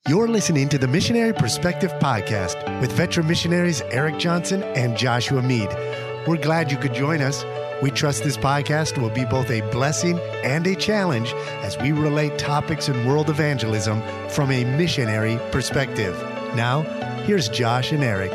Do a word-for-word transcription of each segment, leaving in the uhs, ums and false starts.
You're listening to the Missionary Perspective Podcast with veteran missionaries Eric Johnson and Joshua Mead. We're glad you could join us. We trust this podcast will be both a blessing and a challenge as we relate topics in world evangelism from a missionary perspective. Now, here's Josh and Eric.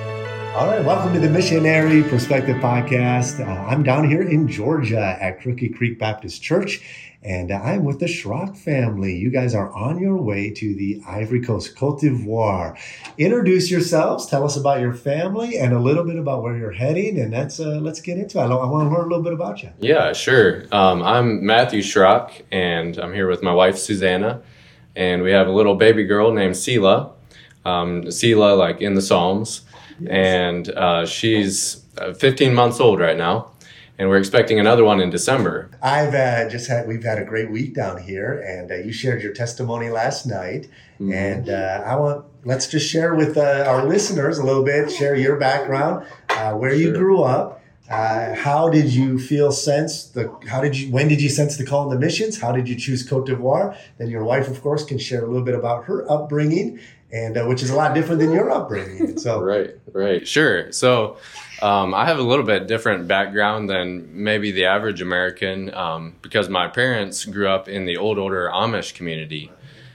All right, welcome to the Missionary Perspective Podcast. Uh, I'm down here in Georgia at Crooked Creek Baptist Church, and uh, I'm with the Schrock family. You guys are on your way to the Ivory Coast, Côte d'Ivoire. Introduce yourselves, tell us about your family, and a little bit about where you're heading, and that's, uh, let's get into it. I, I want to learn a little bit about you. Yeah, sure. Um, I'm Matthew Schrock, and I'm here with my wife, Susanna, and we have a little baby girl named Selah. Um, Selah, like in the Psalms. Yes. And uh, she's fifteen months old right now, and we're expecting another one in December. I've uh, just had, we've had a great week down here, and uh, you shared your testimony last night, mm-hmm. and uh, I want, let's just share with uh, our listeners a little bit, share your background, uh, where sure. you grew up, uh, how did you feel sense, the, how did you, when did you sense the call in the missions, how did you choose Côte d'Ivoire? Then your wife, of course, can share a little bit about her upbringing, and uh, which is a lot different than your upbringing. So right, right, sure. So um, I have a little bit different background than maybe the average American um, because my parents grew up in the old order Amish community,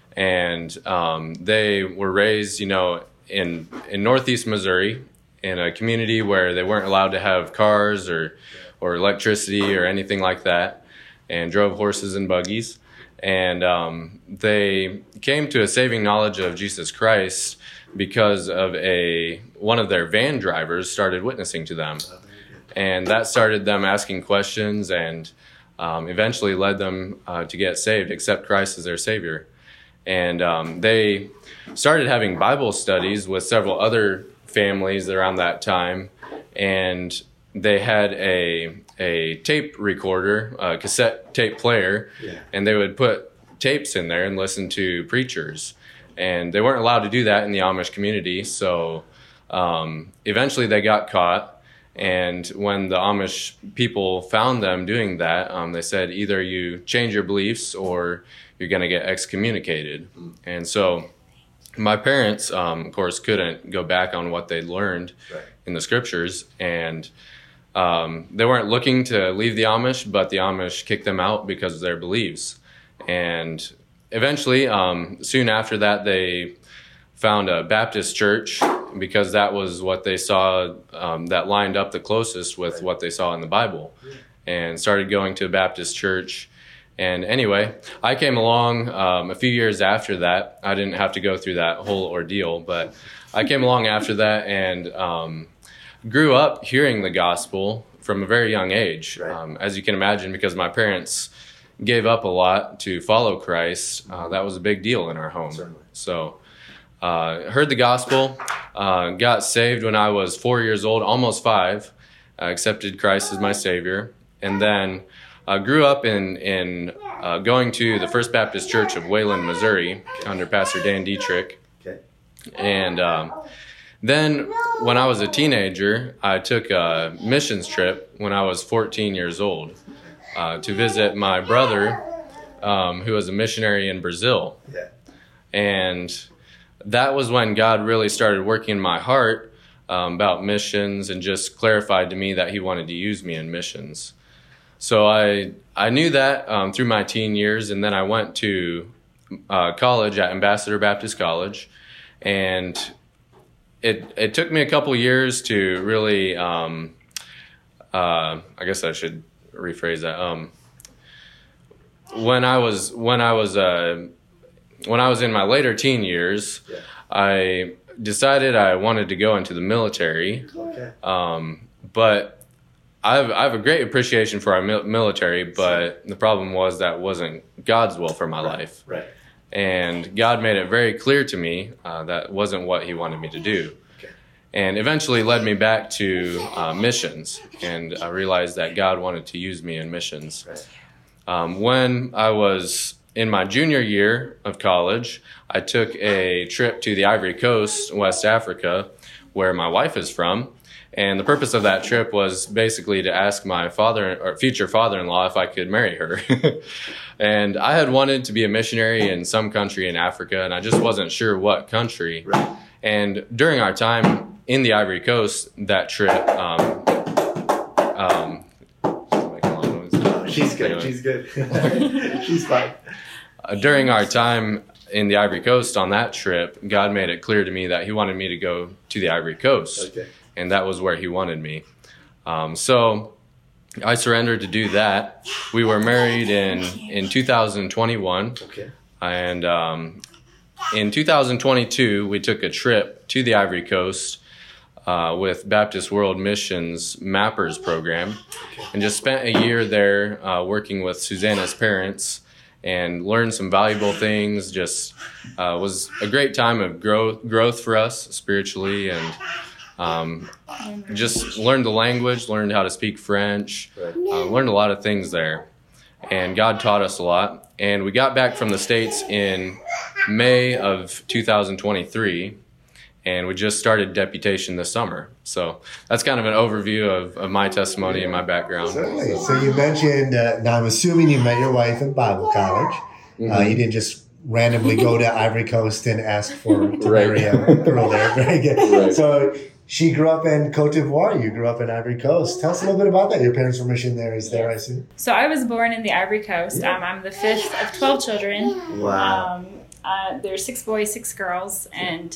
and um, they were raised, you know, in in Northeast Missouri in a community where they weren't allowed to have cars or or electricity or anything like that, and drove horses and buggies. And um, they came to a saving knowledge of Jesus Christ because of a one of their van drivers started witnessing to them. And that started them asking questions and um, eventually led them uh, to get saved, accept Christ as their Savior. And um, they started having Bible studies with several other families around that time. And they had a a tape recorder, a cassette tape player, yeah. and they would put tapes in there and listen to preachers. And they weren't allowed to do that in the Amish community, so um, eventually they got caught. And when the Amish people found them doing that, um, they said either you change your beliefs or you're going to get excommunicated. Mm. And so my parents, um, of course, couldn't go back on what they'd learned right. in the scriptures, and Um, they weren't looking to leave the Amish, but the Amish kicked them out because of their beliefs. And eventually, um, soon after that, they found a Baptist church because that was what they saw um, that lined up the closest with what they saw in the Bible, and started going to a Baptist church. And anyway, I came along um, a few years after that. I didn't have to go through that whole ordeal, but I came along after that and um, grew up hearing the gospel from a very young age, right. um, as you can imagine, because my parents gave up a lot to follow Christ. Uh, that was a big deal in our home. Certainly. So uh, heard the gospel, uh, got saved when I was four years old, almost five, uh, accepted Christ as my Savior, and then uh, grew up in, in uh, going to the First Baptist Church of Wayland, Missouri, under Pastor Dan Dietrich. Okay. And um, Then, when I was a teenager, I took a missions trip when I was fourteen years old uh, to visit my brother, um, who was a missionary in Brazil. Yeah. And that was when God really started working in my heart um, about missions and just clarified to me that he wanted to use me in missions. So I I knew that um, through my teen years, and then I went to uh, college at Ambassador Baptist College, and It it took me a couple years to really, um, uh, I guess I should rephrase that. Um, when I was when I was uh, when I was in my later teen years, yeah. I decided I wanted to go into the military. Okay. Um, but I've I have a great appreciation for our mil- military, but the problem was that wasn't God's will for my right. life. Right. And God made it very clear to me uh, that wasn't what he wanted me to do. Okay. And eventually led me back to uh, missions. And I realized that God wanted to use me in missions. Right. Um, when I was in my junior year of college, I took a trip to the Ivory Coast, West Africa, where my wife is from. And the purpose of that trip was basically to ask my father or future father-in-law if I could marry her. And I had wanted to be a missionary in some country in Africa, and I just wasn't sure what country. Right. And during our time in the Ivory Coast, that trip, um, um, she's good. She's good. She's fine. Uh, during our time in the Ivory Coast on that trip, God made it clear to me that he wanted me to go to the Ivory Coast. Okay. And that was where he wanted me. Um, so I surrendered to do that. We were married in, in two thousand twenty-one. Okay. And um, in two thousand twenty-two, we took a trip to the Ivory Coast uh, with Baptist World Missions Mappers program, Okay. and just spent a year there uh, working with Susanna's parents and learned some valuable things. Just uh, was a great time of growth, growth for us spiritually, and um, just learned the language, learned how to speak French, Right. uh, learned a lot of things there. And God taught us a lot. And we got back from the States in May of two thousand twenty-three, and we just started deputation this summer. So that's kind of an overview of, of my testimony and my background. Certainly. So you mentioned, uh, now I'm assuming you met your wife in Bible college. Mm-hmm. Uh, you didn't just randomly go to Ivory Coast and ask for to Right. marry a girl there. Very good. Right. So she grew up in Cote d'Ivoire. You grew up in Ivory Coast. Tell us a little bit about that. Your parents were missionaries there, I see. So I was born in the Ivory Coast. Um, I'm the fifth of twelve children. Wow. Um, uh, there's six boys, six girls, and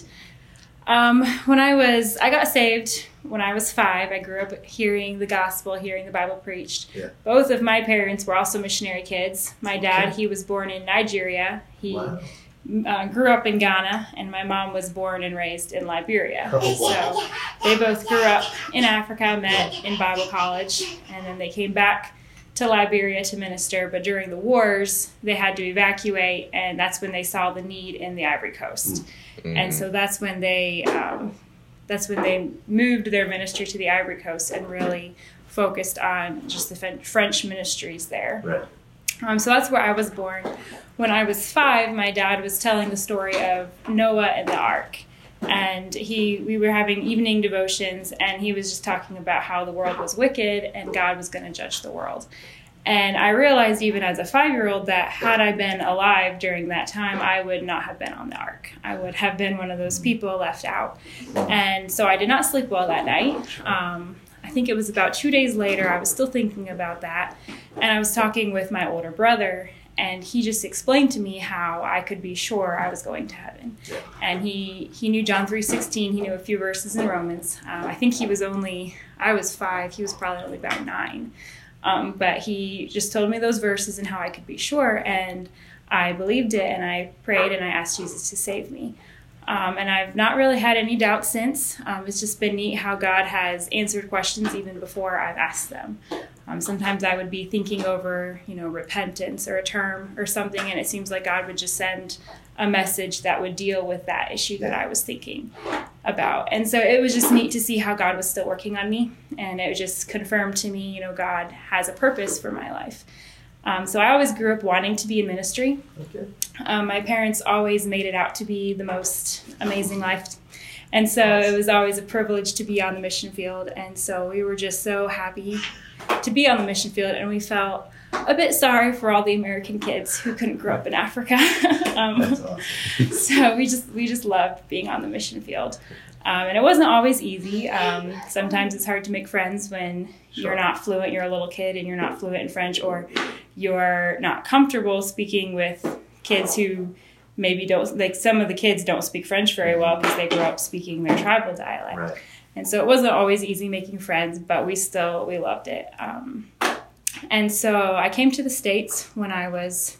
um, when I was, I got saved when I was five. I grew up hearing the gospel, hearing the Bible preached. Yeah. Both of my parents were also missionary kids. My dad, he was born in Nigeria. He Wow. uh, grew up in Ghana, and my mom was born and raised in Liberia. Oh, wow. So they both grew up in Africa, met in Bible college, and then they came back to Liberia to minister. But during the wars, they had to evacuate, and that's when they saw the need in the Ivory Coast. Mm-hmm. And so that's when they um, that's when they moved their ministry to the Ivory Coast and really focused on just the French ministries there. Right. Um, so that's where I was born. When I was five, my dad was telling the story of Noah and the ark. And he, we were having evening devotions, and he was just talking about how the world was wicked and God was going to judge the world. And I realized even as a five-year-old that had I been alive during that time, I would not have been on the ark. I would have been one of those people left out. And so I did not sleep well that night. Um, I think it was about two days later, I was still thinking about that. And I was talking with my older brother, and he just explained to me how I could be sure I was going to heaven. Yeah. And he, he knew John three sixteen. He knew a few verses in Romans. Um, I think he was only, I was five. He was probably only about nine. Um, but he just told me those verses and how I could be sure. And I believed it, and I prayed, and I asked Jesus to save me. Um, and I've not really had any doubt since. Um, it's just been neat how God has answered questions even before I've asked them. Um, sometimes I would be thinking over, you know, repentance or a term or something, and it seems like God would just send a message that would deal with that issue that I was thinking about. And so it was just neat to see how God was still working on me, and it just confirmed to me, you know, God has a purpose for my life. Um, so I always grew up wanting to be in ministry. Okay. Um, my parents always made it out to be the most amazing life. And so it was always a privilege to be on the mission field. And so we were just so happy to be on the mission field. And we felt a bit sorry for all the American kids who couldn't grow up in Africa. um, That's awesome. so we just we just loved being on the mission field. Um, and it wasn't always easy. Um, sometimes it's hard to make friends when Sure. you're not fluent, you're a little kid, and you're not fluent in French, or you're not comfortable speaking with kids who maybe don't, like some of the kids don't speak French very well because they grew up speaking their tribal dialect. Right. And so it wasn't always easy making friends, but we still, we loved it. Um, and so I came to the States when I was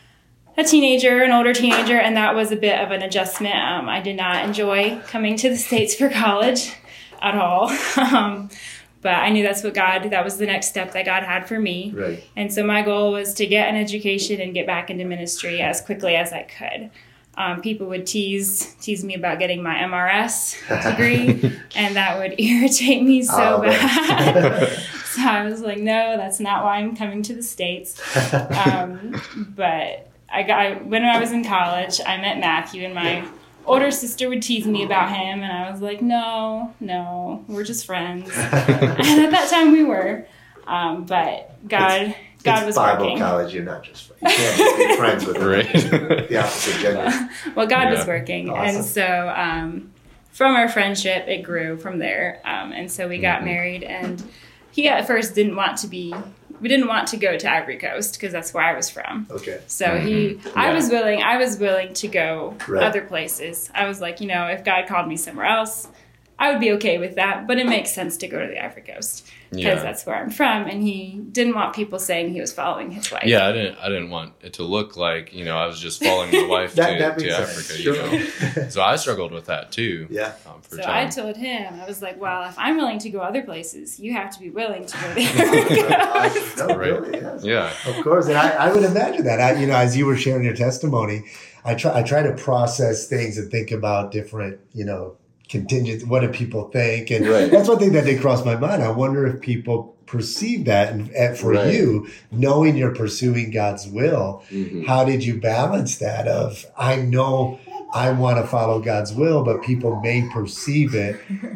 a teenager, an older teenager, and that was a bit of an adjustment. Um, I did not enjoy coming to the States for college at all. um, but I knew that's what God, that was the next step that God had for me. Right. And so my goal was to get an education and get back into ministry as quickly as I could. Um, people would tease tease me about getting my M R S degree, and that would irritate me so Oh, bad. So I was like, no, that's not why I'm coming to the States. Um, but I got when I was in college, I met Matthew, and my older sister would tease me about him, and I was like, no, no, we're just friends. And at that time we were. Um, but God, it's, God it's was Bible working. college. You're not just friends. You can't just be friends with Right. the opposite gender. Well, God Yeah. was working. Awesome. And so um, from our friendship, it grew from there. Um, and so we got Mm-hmm. married, and he at first didn't want to be, we didn't want to go to Ivory Coast because that's where I was from. Okay. So he, I Yeah. was willing, I was willing to go Right. other places. I was like, you know, if God called me somewhere else, I would be okay with that, but it makes sense to go to the Ivory Coast because Yeah. that's where I'm from. And he didn't want people saying he was following his wife. Yeah, I didn't. I didn't want it to look like, you know, I was just following my wife That- to, that to makes Africa. sense. You Sure. know, so I struggled with that too. Yeah. Um, for So time. I told him, I was like, well, if I'm willing to go other places, you have to be willing to go to the Ivory Coast. no, Right. really, yes. Yeah. Of course, and I, I would imagine that. I, you know, as you were sharing your testimony, I try I try to process things and think about different, you know, contingent. What do people think? And Right. that's one thing that did cross my mind. I wonder if people perceive that, and, and for Right. you, knowing you're pursuing God's will, Mhm. how did you balance that? Of I know I want to follow God's will, but people may perceive it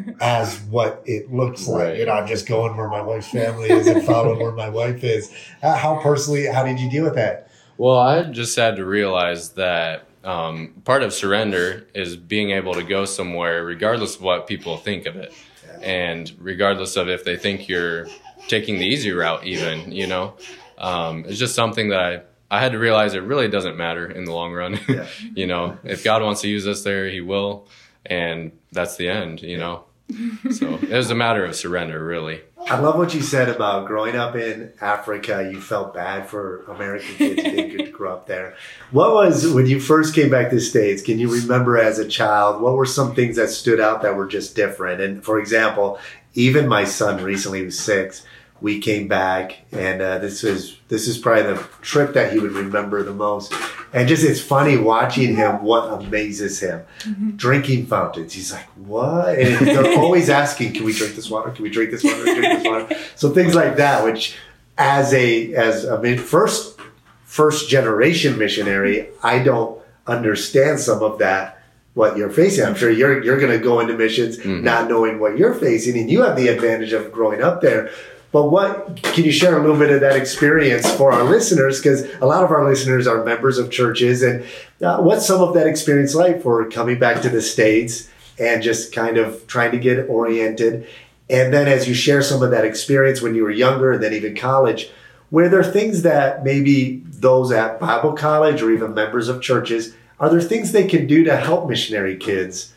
as what it looks like. Right. You know, I'm just going where my wife's family is and following where my wife is. Uh, How personally, how did you deal with that? Well, I just had to realize that um, part of surrender is being able to go somewhere regardless of what people think of it. And regardless of if they think you're taking the easy route even, you know. Um, it's just something that I, I had to realize it really doesn't matter in the long run. Yeah. You know, if God wants to use us there, he will. And that's the end, you know. So it was a matter of surrender, really. I love what you said about growing up in Africa. You felt bad for American kids who didn't get to grow up there. What was, when you first came back to the States, can you remember as a child, what were some things that stood out that were just different? And for example, even my son recently was six. We came back, and uh, this was this is probably the trip that he would remember the most. And just it's funny watching him. What amazes him, Mm-hmm. drinking fountains. He's like, what? And they're always asking, "Can we drink this water? Can we drink this water? Can we drink this water?" So things like that, which as a as a mid- first first generation missionary, I don't understand some of that. What you're facing, I'm sure you're you're going to go into missions Mhm. not knowing what you're facing, and you have the advantage of growing up there. But what can you share a little bit of that experience for our listeners? Because a lot of our listeners are members of churches, and uh, what's some of that experience like for coming back to the States and just kind of trying to get oriented? And then as you share some of that experience when you were younger, and then even college, were there things that maybe those at Bible college or even members of churches, are there things they can do to help missionary kids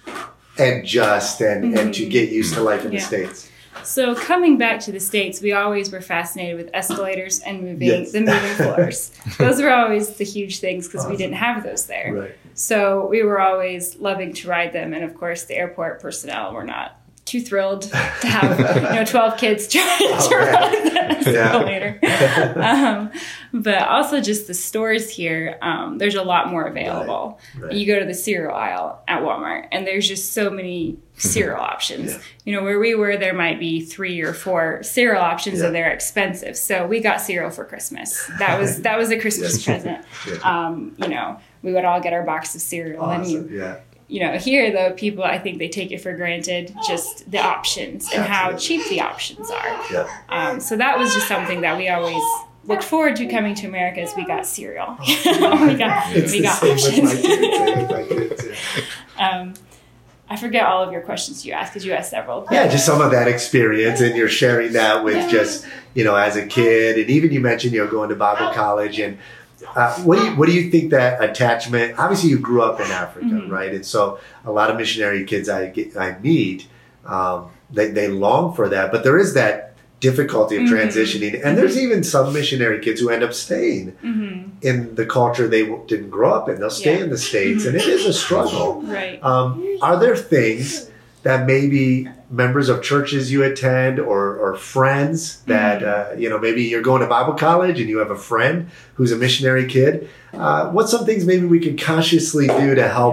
adjust and, and to get used to life in the Yeah. States? So coming back to the States, we always were fascinated with escalators and moving Yes. the moving floors. Those were always the huge things because we Awesome. didn't have those there. Right. So we were always loving to ride them. And of course, the airport personnel were not too thrilled to have you know twelve kids trying to right. ride the Yeah. escalator. um, but also just the stores here, um, there's a lot more available. Right. You go to the cereal aisle at Walmart, and there's just so many cereal options. Yeah. You know, where we were, there might be three or four cereal options, Yeah. and they're expensive. So we got cereal for Christmas. That was that was a Christmas Yes. present. Yeah. Um, you know, we would all get our box of cereal, and you Awesome. Yeah. you know, here though, people, I think they take it for granted, just the options and how Absolutely. cheap the options are. Yeah. Um, so that was just something that we always looked forward to coming to America as we got cereal. we got, It's we the got same with my options. kids. Same with my kids. Yeah. um, I forget all of your questions you asked because you asked several. Yeah, just some of that experience, and you're sharing that with Yeah. just, you know, as a kid, and even you mentioned, you know, going to Bible college, and uh, what do you what do you think that attachment? Obviously, you grew up in Africa, Mhm. right? And so a lot of missionary kids I get, I meet, um, they they long for that, but there is that difficulty of Mhm. transitioning, and there's even some missionary kids who end up staying hmm in the culture they w- didn't grow up in. They'll stay Yeah. in the States, and it is a struggle. Right. Um, are there things that maybe members of churches you attend or, or friends that, uh, you know, maybe you're going to Bible college and you have a friend who's a missionary kid? Uh, what's some things maybe we can consciously do to help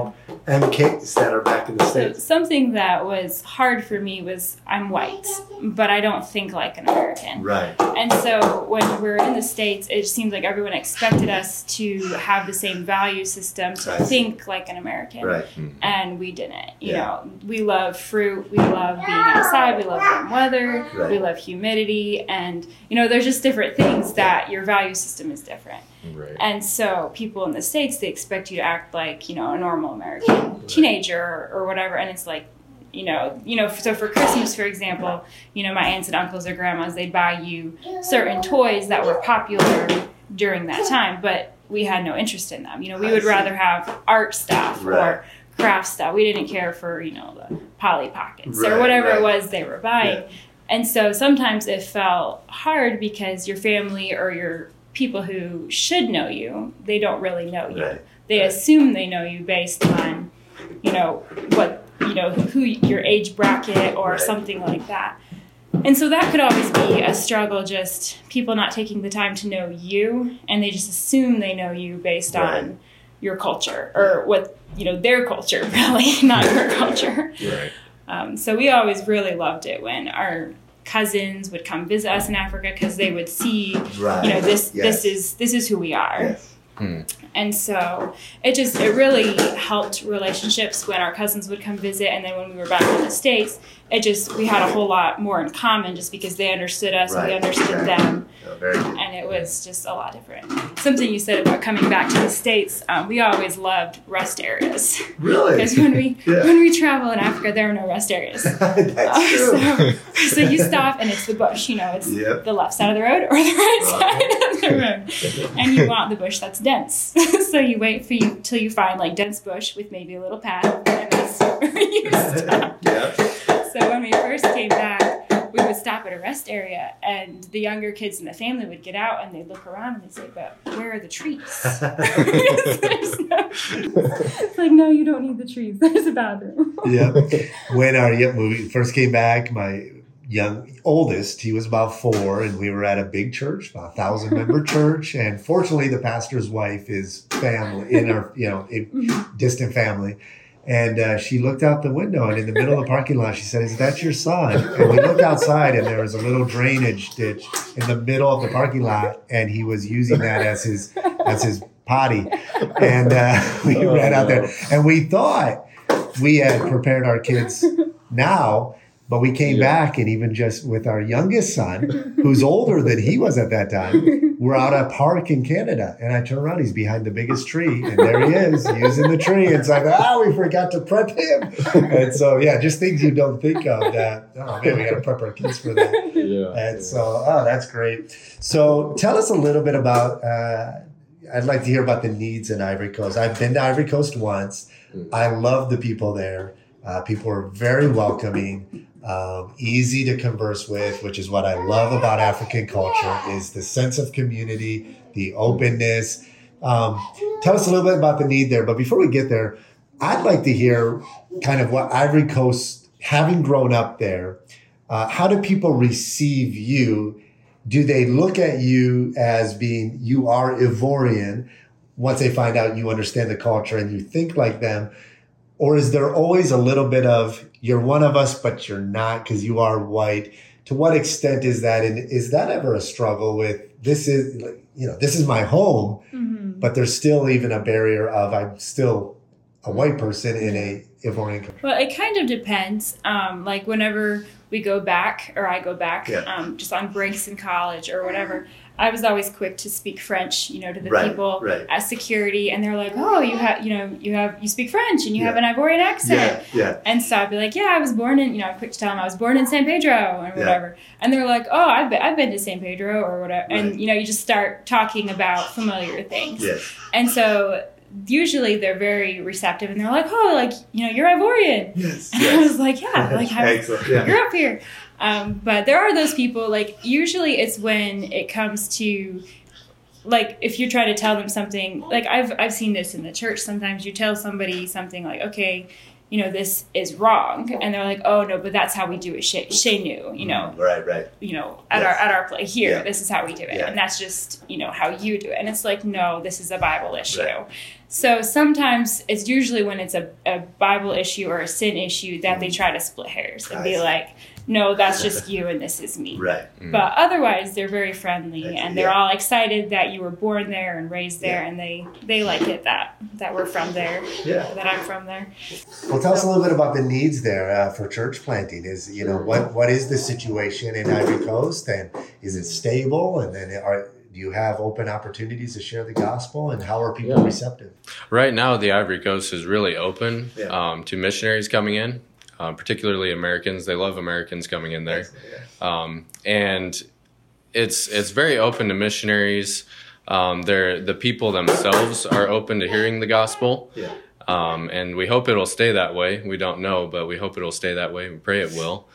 M Ks that are back in the States? Something that was hard for me was I'm white, but I don't think like an American. Right. And so when we're in the States, it seems like everyone expected us to have the same value system, to I see. think like an American. Right. And we didn't. You Yeah. know, we love fruit, we love being outside, we love warm weather, Right. we love humidity, and, you know, there's just different things that your value system is different. Right. And so people in the States, they expect you to act like, you know, a normal American teenager or, or whatever. And it's like, you know, you know, so for Christmas, for example, you know, my aunts and uncles or grandmas, they'd buy you certain toys that were popular during that time, but we had no interest in them. You know, we would rather have art stuff Right. or craft stuff. We didn't care for, you know, the Polly Pockets Right, or whatever right. it was they were buying. Yeah. And so sometimes it felt hard because your family or your people who should know you, they don't really know you. Right. They Right. assume they know you based on, you know, what, you know, who your age bracket or Right. something like that. And so that could always be a struggle, just people not taking the time to know you, and they just assume they know you based Right. on your culture or what, you know, their culture, really, not your culture. Right. Um, so we always really loved it when our cousins would come visit us in Africa, because they would see, Right. you know, this Yes. this is this is who we are. Yes. Hmm. And so it just, it really helped relationships when our cousins would come visit. And then when we were back in the States, it just, we had a whole lot more in common just because they understood us and we Right. understood Right. them. Oh, very good. And it was just a lot different. Something you said about coming back to the States, um, we always loved rest areas. Really? Because when we, Yeah. when we travel in Africa, there are no rest areas. That's Uh, true. so, so you stop and it's the bush, you know, it's Yep. the left side of the road or the right Right. side of the road. And you want the bush that's dense. So you wait for you till you find like dense bush with maybe a little path, and that's where you stop. Yeah. So when we first came back, we would stop at a rest area, and the younger kids in the family would get out and they'd look around and they'd say, "But where are the trees?" There's no- it's like, no, you don't need the trees. There's a bathroom. Yeah. When our yeah, when we first came back, my young oldest, he was about four, and we were at a big church, about a thousand member church. And fortunately, the pastor's wife is family in our, you know, a distant family. And uh, she looked out the window, and in the middle of the parking lot, she said, "Is that your son?" And we looked outside, and there was a little drainage ditch in the middle of the parking lot, and he was using that as his as his potty. And uh, we Oh, ran out no. there, and we thought we had prepared our kids now, but we came Yeah. back, and even just with our youngest son, who's older than he was at that time, we're out at a park in Canada, and I turn around, he's behind the biggest tree, and there he is using the tree. It's like, ah, we forgot to prep him. And so, yeah, just things you don't think of that, oh man, we got to prep our kids for that. Yeah. And so, oh, that's great. So tell us a little bit about, uh, I'd like to hear about the needs in Ivory Coast. I've been to Ivory Coast once. I love the people there. Uh, people are very welcoming, um, easy to converse with, which is what I love about African culture, is the sense of community, the openness. Um, tell us a little bit about the need there. But before we get there, I'd like to hear kind of what Ivory Coast, having grown up there, uh, how do people receive you? Do they look at you as being, you are Ivorian, once they find out you understand the culture and you think like them? Or is there always a little bit of, you're one of us, but you're not because you are white? To what extent is that? And is that ever a struggle with, this is, you know, this is my home, Mm-hmm. but there's still even a barrier of, I'm still a white person in a Ivorian country? Well, it kind of depends. Um, like whenever we go back, or I go back, Yeah. um, just on breaks in college or whatever, I was always quick to speak French, you know, to the Right, people right. at security, and they're like, "Oh, you have, you know, you have, you speak French, and you have Yeah. an Ivorian accent." yeah. And so I'd be like, "Yeah, I was born in," you know, I'm quick to tell them I was born in San Pedro and Yeah. whatever. And they're like, "Oh, I've been, I've been to San Pedro or whatever," Right. and you know, you just start talking about familiar things. Yes. And so usually they're very receptive, and they're like, "Oh, like, you know, you're Ivorian." Yes. And I was like, "Yeah, like, I was, Excellent. Yeah. you're up here." Um, but there are those people, like, usually it's when it comes to, like, if you're trying to tell them something, like, I've, I've seen this in the church. Sometimes you tell somebody something like, "Okay, you know, this is wrong." And they're like, "Oh, no, but that's how we do it chez, chez nous, you know, Right, right. you know, at Yes. our, at our place here, Yeah. this is how we do it." Yeah. And that's just, you know, how you do it. And it's like, no, this is a Bible issue. Right. So sometimes it's usually when it's a, a Bible issue or a sin issue that they try to split hairs and be like, no, that's just you and this is me. Right. Mm. But otherwise, they're very friendly and they're Yeah. all excited that you were born there and raised there, Yeah. and they, they like it that that we're from there, Yeah. that I'm from there. Well, tell us a little bit about the needs there uh, for church planting. Is you know what what is the situation in Ivory Coast, and is it stable? And then are do you have open opportunities to share the gospel, and how are people Yeah. receptive? Right now, the Ivory Coast is really open Yeah. um, to missionaries coming in, uh, particularly Americans. They love Americans coming in there. Um, and it's it's very open to missionaries. Um, they're, the people themselves are open to hearing the gospel. Yeah. Um, and we hope it'll stay that way. We don't know, but we hope it'll stay that way. We pray it will.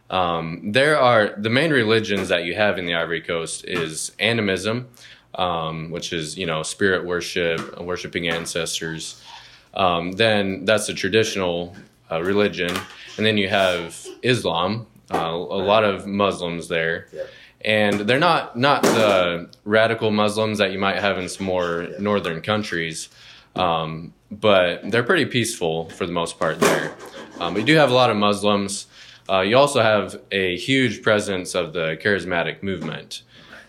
Um, there are the main religions that you have in the Ivory Coast is animism, um, which is, you know, spirit worship, worshiping ancestors. Um, then that's a traditional uh, religion. And then you have Islam, uh, a lot of Muslims there. Yeah. And they're not, not the radical Muslims that you might have in some more northern countries, um, but they're pretty peaceful for the most part there. Um, we do have a lot of Muslims. Uh, you also have a huge presence of the charismatic movement.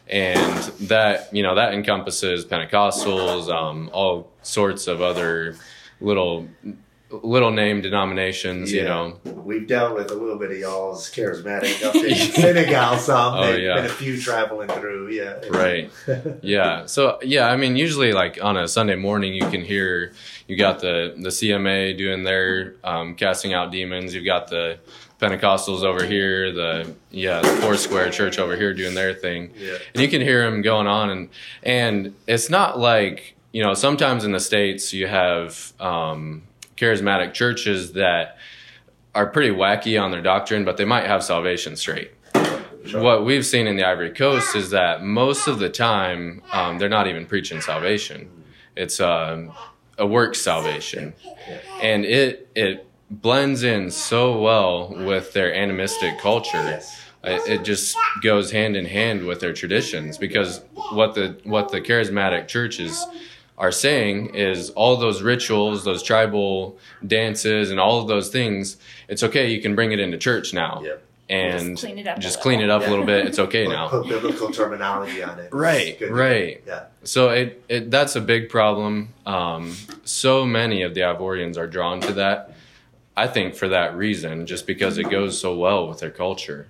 And that, you know, that encompasses Pentecostals, um, all sorts of other little little name denominations, Yeah. you know. We've dealt with a little bit of y'all's charismatic up in Senegal. Some Oh, there've yeah. been a few traveling through. Yeah. Right. Yeah. So, yeah, I mean, usually like on a Sunday morning, you can hear, you got the, the C M A doing their um, casting out demons. You've got the Pentecostals over here, the, yeah, the Foursquare Church over here doing their thing. Yeah. And you can hear them going on. And, and it's not like, you know, sometimes in the States you have um, charismatic churches that are pretty wacky on their doctrine, but they might have salvation straight. Sure. What we've seen in the Ivory Coast is that most of the time um, they're not even preaching salvation. It's um, a works salvation, and it it blends in so well with their animistic culture. Yes. It, it just goes hand in hand with their traditions, because what the what the charismatic churches are saying is all those rituals, those tribal dances, and all of those things. It's okay. You can bring it into church now. Yep. And Just clean it up a just little. clean it up Yeah. a little bit. It's okay Put- now. Put biblical terminology on it. Right, Good. right. Yeah. So it, it that's a big problem. Um, so many of the Ivorians are drawn to that. I think for that reason, just because it goes so well with their culture.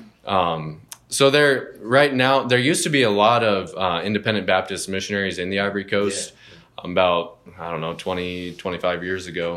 Um, so there, right now, there used to be a lot of uh, independent Baptist missionaries in the Ivory Coast. About, I don't know, twenty, twenty-five years ago.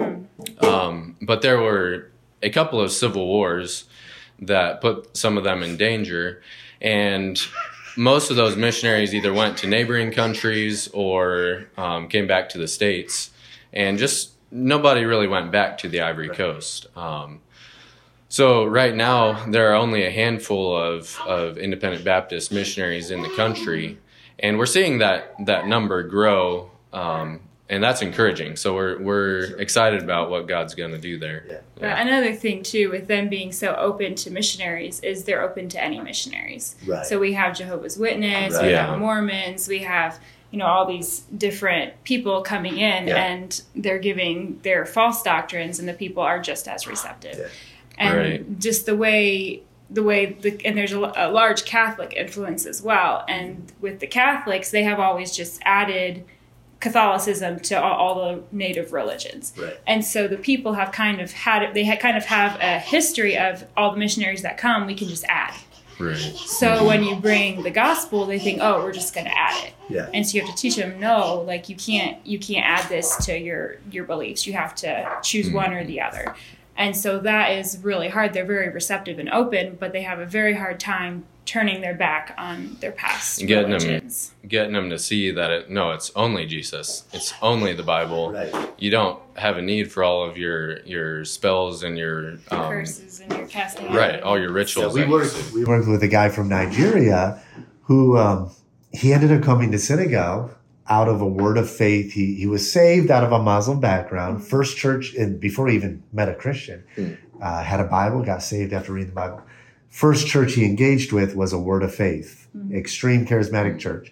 Um, but there were a couple of civil wars that put some of them in danger. And most of those missionaries either went to neighboring countries or um, came back to the States. And just nobody really went back to the Ivory Coast. Um, so right now, there are only a handful of, of independent Baptist missionaries in the country. And we're seeing that, that number grow, um, and that's encouraging. So we're we're excited about what God's going to do there. Yeah. But another thing too, with them being so open to missionaries, is they're open to any missionaries. Right. So we have Jehovah's Witness, Right. we Yeah. have Mormons, we have, you know, all these different people coming in, Yeah. and they're giving their false doctrines, and the people are just as receptive. Yeah. And Right. just the way the way the, and there's a, a large Catholic influence as well. And with the Catholics, they have always just added Catholicism to all, all the native religions. Right. And so the people have kind of had it, they had kind of have a history of all the missionaries that come, we can just add. Right. So when you bring the gospel, they think, oh, we're just going to add it. Yeah. And so you have to teach them, no, like you can't, you can't add this to your, your beliefs. You have to choose Mm. one or the other. And so that is really hard. They're very receptive and open, but they have a very hard time turning their back on their past Getting them- religions. Getting them to see that it, no, it's only Jesus. It's only the Bible. Right. You don't have a need for all of your your spells and your Your um, curses and your casting out. right, all your So rituals. we that you worked see. we worked with a guy from Nigeria who um, he ended up coming to Senegal out of a word of faith. He he was saved out of a Muslim background. First church, and before he even met a Christian, uh, had a Bible, got saved after reading the Bible. First church he engaged with was a word of faith, extreme charismatic church.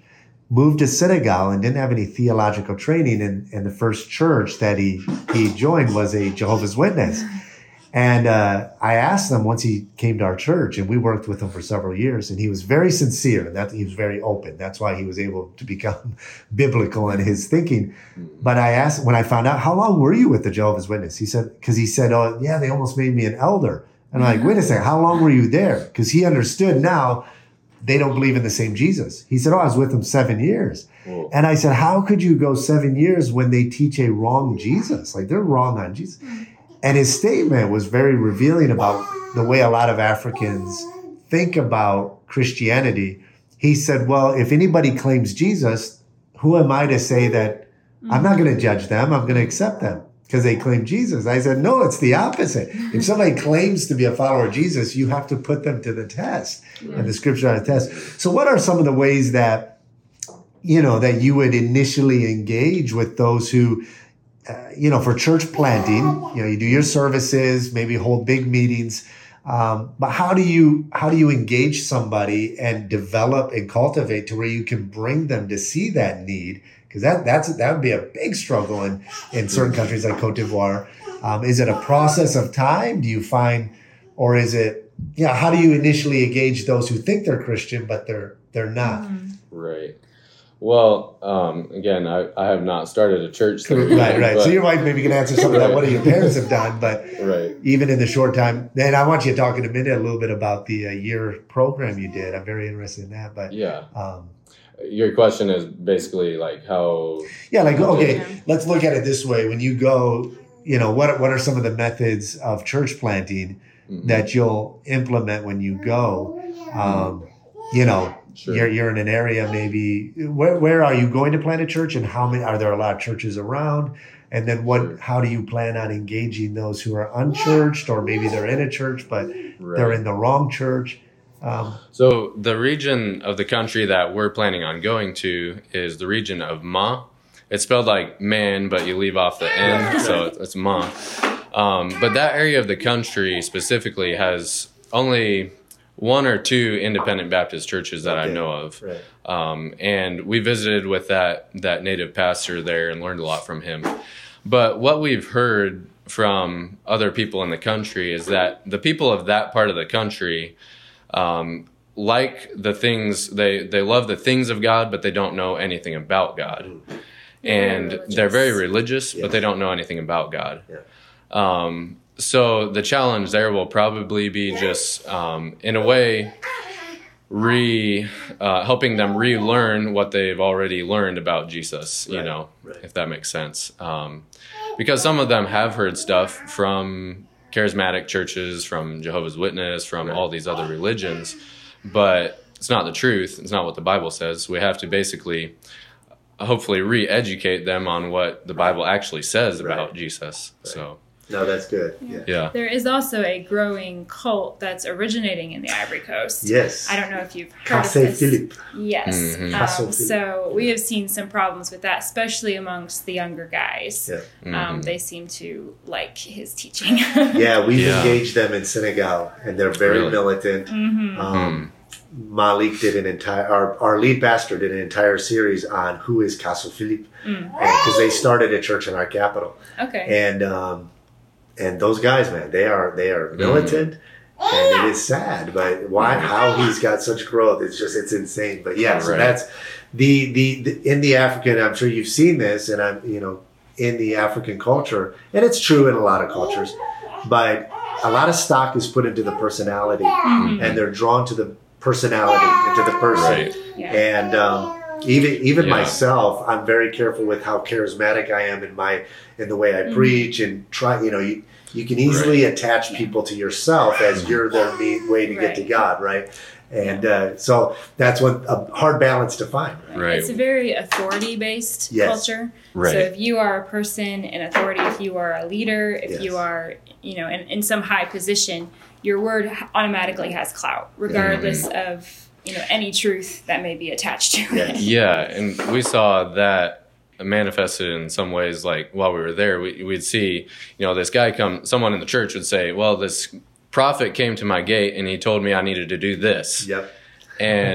moved to Senegal and didn't have any theological training. And, and the first church that he, he joined was a Jehovah's Witness. And uh, I asked him once he came to our church, and we worked with him for several years, and he was very sincere, and that he was very open. That's why he was able to become biblical in his thinking. But I asked, when I found out, how long were you with the Jehovah's Witness? He said, because he said, oh, yeah, they almost made me an elder. And I'm like, wait a second, how long were you there? Because he understood now they don't believe in the same Jesus. He said, oh, I was with them seven years. Whoa. And I said, how could you go seven years when they teach a wrong Jesus? Like, they're wrong on Jesus. And his statement was very revealing about the way a lot of Africans think about Christianity. He said, well, if anybody claims Jesus, who am I to say that I'm not going to judge them? I'm going to accept them because they claim Jesus. I said, no, it's the opposite. If somebody claims to be a follower of Jesus, you have to put them to the test. Yeah. And the scripture on the test. So what are some of the ways that, you know, that you would initially engage with those who, Uh, you know, for church planting, you know, you do your services, maybe hold big meetings. Um, but how do you, how do you engage somebody and develop and cultivate to where you can bring them to see that need? Because that, that's, that would be a big struggle in, in certain countries like Cote d'Ivoire. Um, is it a process of time? Do you find, or is it, yeah, how do you initially engage those who think they're Christian, but they're, they're not? Right. Well, um, again, I, I have not started a church. There, right, right. But, so your wife maybe can answer some of that. What your parents have done, but right. even in the short time. And I want you to talk in a minute a little bit about the uh, year program you did. I'm very interested in that. But yeah, um, your question is basically like how. Yeah, like okay, let's look at it this way. When you go, you know, what what are some of the methods of church planting mm-hmm. that you'll implement when you go? Um, you know. Sure. You're you're in an area maybe where where are you going to plant a church, and how many are there a lot of churches around? And then what sure. how do you plan on engaging those who are unchurched, or maybe they're in a church but right. they're in the wrong church? Um, so the region of the country that we're planning on going to is the region of Ma. It's spelled like man, but you leave off the N, so it's Ma. Um, but that area of the country specifically has only one or two independent Baptist churches that okay. I know of. Right. Um, and we visited with that, that native pastor there and learned a lot from him. But what we've heard from other people in the country is that the people of that part of the country um, like the things, they, they love the things of God, but they don't know anything about God. And they're, they're very religious, yes. but they don't know anything about God. Yeah. Um, So the challenge there will probably be just, um, in a way, re uh, helping them relearn what they've already learned about Jesus, you right, know, right. if that makes sense. Um, because some of them have heard stuff from charismatic churches, from Jehovah's Witness, from right. all these other religions, but it's not the truth. It's not what the Bible says. We have to basically, hopefully, re-educate them on what the Bible actually says right. about Jesus. Right. So. No, that's good. Yeah. yeah. There is also a growing cult that's originating in the Ivory Coast. Yes. I don't know if you've heard Casse of this. Philippe. Yes. Mm-hmm. Um, so we have seen some problems with that, especially amongst the younger guys. Yeah. Mm-hmm. Um, they seem to like his teaching. yeah, we've yeah. engaged them in Senegal, and they're very really? militant. Mm-hmm. Um, mm. Malik did an entire, our, our lead pastor did an entire series on who is Casse Philippe, because mm. they started a church in our capital. Okay. And, um, And those guys, man, they are they are militant, mm. and it is sad. But why? How he's got such growth? It's just it's insane. But yeah, so right. that's the, the the in the African. I'm sure you've seen this, and I'm you know in the African culture, and it's true in a lot of cultures. But a lot of stock is put into the personality, mm-hmm. and they're drawn to the personality, into the person, right. yeah. and. Um, Even even yeah. myself, I'm very careful with how charismatic I am in my in the way I mm-hmm. preach and try. You know, you, you can easily right. attach people to yourself as you're their way to right. get to God, right? And uh, so that's what a hard balance to find. Right. right. It's a very authority based yes. culture. Right. So if you are a person in authority, if you are a leader, if yes. you are you know in, in some high position, your word automatically has clout, regardless mm-hmm. of. You know, any truth that may be attached to it. Yeah, and we saw that manifested in some ways. Like while we were there, we, we'd see, you know, this guy come. Someone in the church would say, "Well, this prophet came to my gate and he told me I needed to do this." Yep. And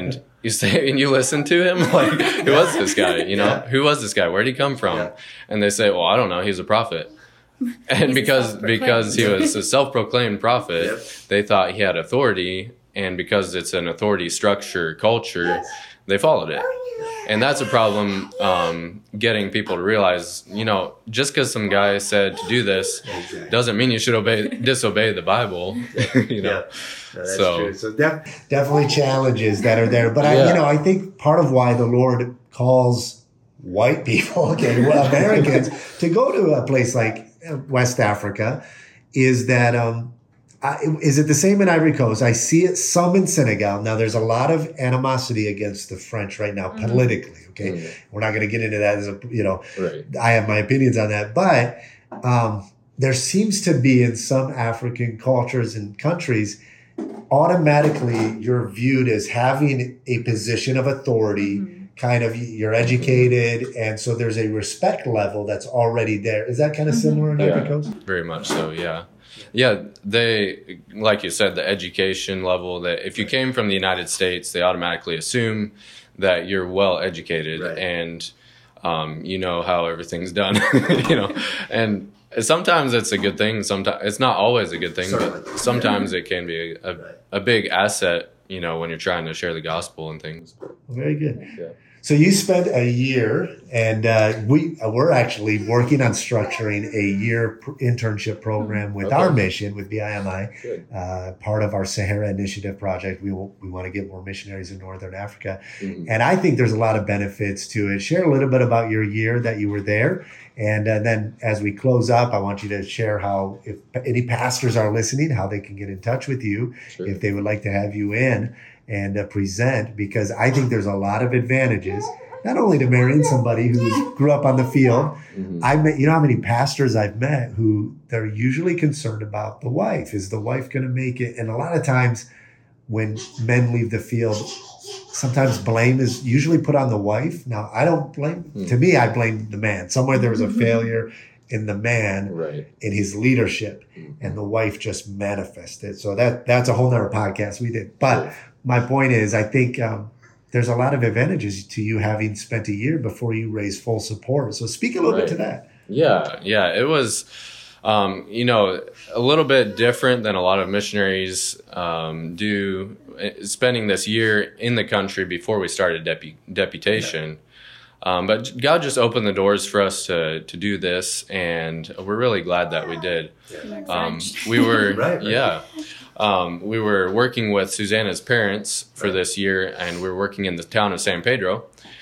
you say, and you listen to him, like, who was this guy? You know, Yeah. who was this guy? Where'd he come from? Yeah. And they say, well, I don't know. He's a prophet. And He's because self-proclaimed. because he was a self-proclaimed prophet, Yep. they thought he had authority, and because it's an authority structure culture, they followed it. And that's a problem, um, getting people to realize, you know, just because some guy said to do this Exactly. doesn't mean you should obey disobey the Bible. You know, Yeah. No, that's So- true. So def- definitely challenges that are there. But I, Yeah. you know, I think part of why the Lord calls white people, okay, well, Americans, to go to a place like West Africa is that, um, I, is it the same in Ivory Coast? I see it some in Senegal. Now, there's a lot of animosity against the French right now, Mhm. politically. Okay, Mhm. we're not going to get into that. As a, you know, right. I have my opinions on that, but um, there seems to be in some African cultures and countries, automatically you're viewed as having a position of authority. Mhm. Kind of, you're educated, and so there's a respect level that's already there. Is that kind of Mhm. similar in Ivory Yeah. Coast? Very much so, yeah. Yeah, they, like you said, the education level, that if you came from the United States, they automatically assume that you're well educated Right. and um, you know how everything's done, you know. And sometimes it's a good thing. Sometimes it's not always a good thing, Certainly. but sometimes it can be a, Right. a big asset, you know, when you're trying to share the gospel and things. Very good. Yeah. So you spent a year, and uh, we uh, we're actually working on structuring a year pr- internship program with Okay. our mission with B I M I, Good. uh, part of our Sahara Initiative project. We will, we want to get more missionaries in Northern Africa, Mhm. and I think there's a lot of benefits to it. Share a little bit about your year that you were there, and uh, then as we close up, I want you to share how, if any pastors are listening, how they can get in touch with you Sure. if they would like to have you in and uh, present, because I think there's a lot of advantages, not only to marrying somebody who grew up on the field. Mhm. I met, you know how many pastors I've met who they're usually concerned about the wife. Is the wife going to make it? And a lot of times when men leave the field, sometimes blame is usually put on the wife. Now, I don't blame, Mm. to me, I blame the man. Somewhere there was a failure in the man, Right. in his leadership, Mhm. and the wife just manifested. So that that's a whole nother podcast we did. But my point is, I think um, there's a lot of advantages to you having spent a year before you raise full support. So speak a little bit Right. to that. Yeah, yeah, it was, um, you know, a little bit different than a lot of missionaries um, do. uh, Spending this year in the country before we started depu- deputation, um, but God just opened the doors for us to to do this, and we're really glad that we did. Learn Um, French. we were, Right, right. yeah. Um, we were working with Susanna's parents for this year, and we were working in the town of San Pedro,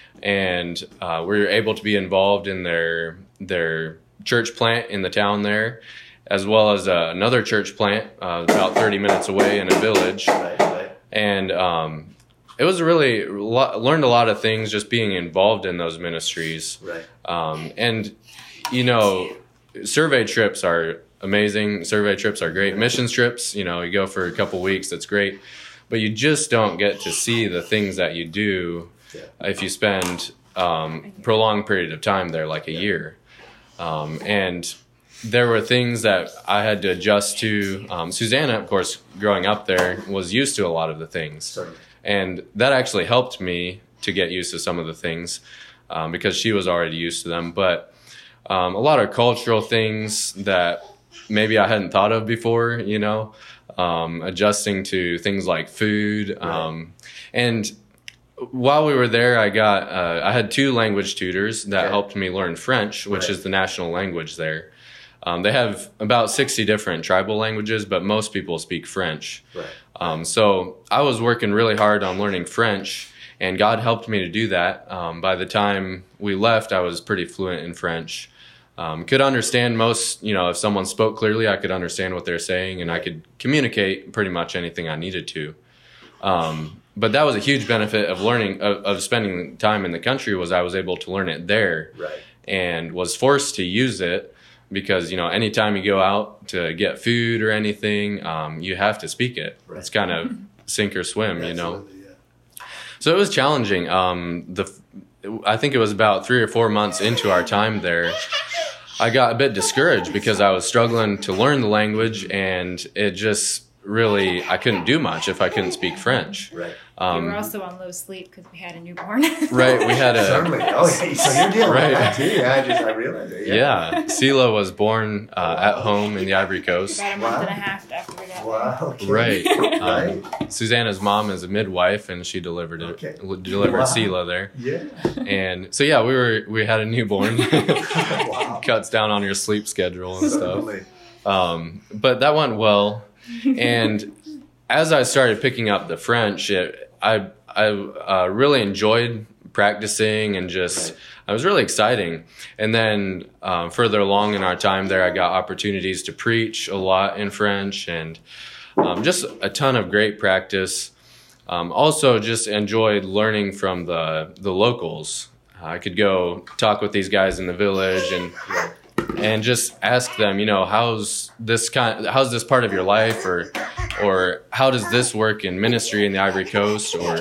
and uh, we were able to be involved in their their church plant in the town there, as well as uh, another church plant uh, about thirty minutes away in a village. Right, right. And um, it was really lo- learned a lot of things just being involved in those ministries. Right. Um, and you know, survey trips are amazing. Survey trips are great. Missions trips, you know, you go for a couple weeks, that's great. But you just don't get to see the things that you do Yeah. if you spend um, prolonged period of time there, like a year. Um, and there were things that I had to adjust to. Um, Susanna, of course, growing up there, was used to a lot of the things. Certainly. And that actually helped me to get used to some of the things um, because she was already used to them. But um, a lot of cultural things that maybe I hadn't thought of before, you know, um, adjusting to things like food. Um, and while we were there, I got uh, I had two language tutors that Okay. helped me learn French, which Right. is the national language there. Um, they have about sixty different tribal languages, but most people speak French. Right. Um, so I was working really hard on learning French, and God helped me to do that. Um, by the time we left, I was pretty fluent in French. Um, could understand most, you know, if someone spoke clearly, I could understand what they're saying, and I could communicate pretty much anything I needed to. Um, but that was a huge benefit of learning, of, of spending time in the country, was I was able to learn it there, Right. and was forced to use it because, you know, anytime you go out to get food or anything, um, you have to speak it. Right. It's kind of sink or swim, you know. Absolutely, yeah. So it was challenging. Um, the I think it was about three or four months into our time there, I got a bit discouraged because I was struggling to learn the language, and it just really, I couldn't do much if I couldn't speak French. Right. Um, we were also on low sleep because we had a newborn. Right, we had a... Certainly. Oh, yeah, so you're dealing Right. with that too. Yeah, I just, I realized it. Yeah, Sela was born uh, at home in the Ivory Coast. About a month Wow. and a half after we got Wow. Okay. Right. Um, Right. Susanna's mom is a midwife, and she delivered it, Okay. delivered Wow. Sela there. Yeah. And so yeah, we were we had a newborn. Wow. Cuts down on your sleep schedule and stuff. Certainly. Um, but that went well. And as I started picking up the French, it, I I uh, really enjoyed practicing and just Right. it was really exciting. And then um, further along in our time there, I got opportunities to preach a lot in French and um, just a ton of great practice. Um, also, just enjoyed learning from the the locals. I could go talk with these guys in the village and and just ask them, you know, how's this kind, how's this part of your life, or or how does this work in ministry in the Ivory Coast, or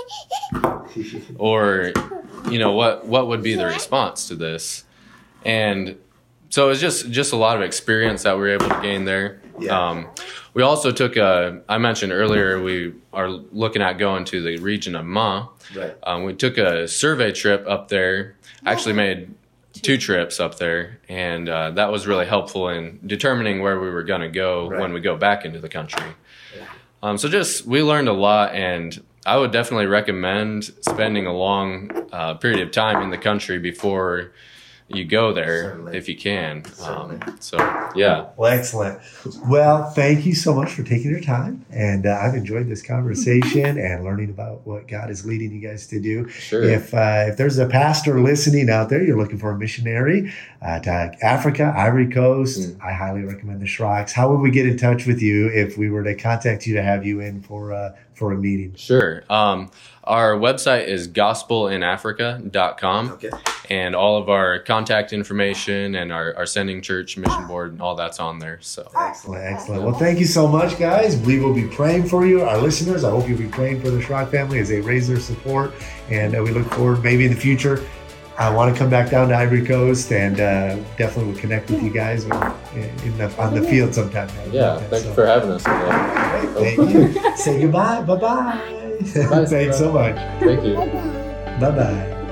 or you know, what what would be the response to this? And so it was just just a lot of experience that we were able to gain there. Yeah. Um, we also took a, I mentioned earlier, we are looking at going to the region of Ma. Right. Um, we took a survey trip up there, actually made two trips up there, and uh, that was really helpful in determining where we were going to go Right. when we go back into the country. Um, so just, we learned a lot, and I would definitely recommend spending a long uh, period of time in the country before you go there, Certainly. if you can. Certainly. Um, so, yeah. Well, excellent. Well, thank you so much for taking your time. And uh, I've enjoyed this conversation and learning about what God is leading you guys to do. Sure. If uh, if there's a pastor listening out there, you're looking for a missionary uh, to Africa, Ivory Coast, Mm. I highly recommend the Shrocks. How would we get in touch with you if we were to contact you to have you in for uh, for a meeting? Sure. Um, our website is gospel in africa dot com. Okay. And all of our contact information and our, our sending church mission board and all that's on there. So Excellent, excellent. Well, thank you so much, guys. We will be praying for you, our listeners. I hope you'll be praying for the Schrock family as they raise their support. And uh, we look forward, maybe in the future, I want to come back down to Ivory Coast, and uh, definitely will connect with you guys in the, on the field sometime. yeah, thank you for having us today. Great, thank you. Say goodbye. Bye-bye. Bye. Thanks so much. Thank you. Bye-bye.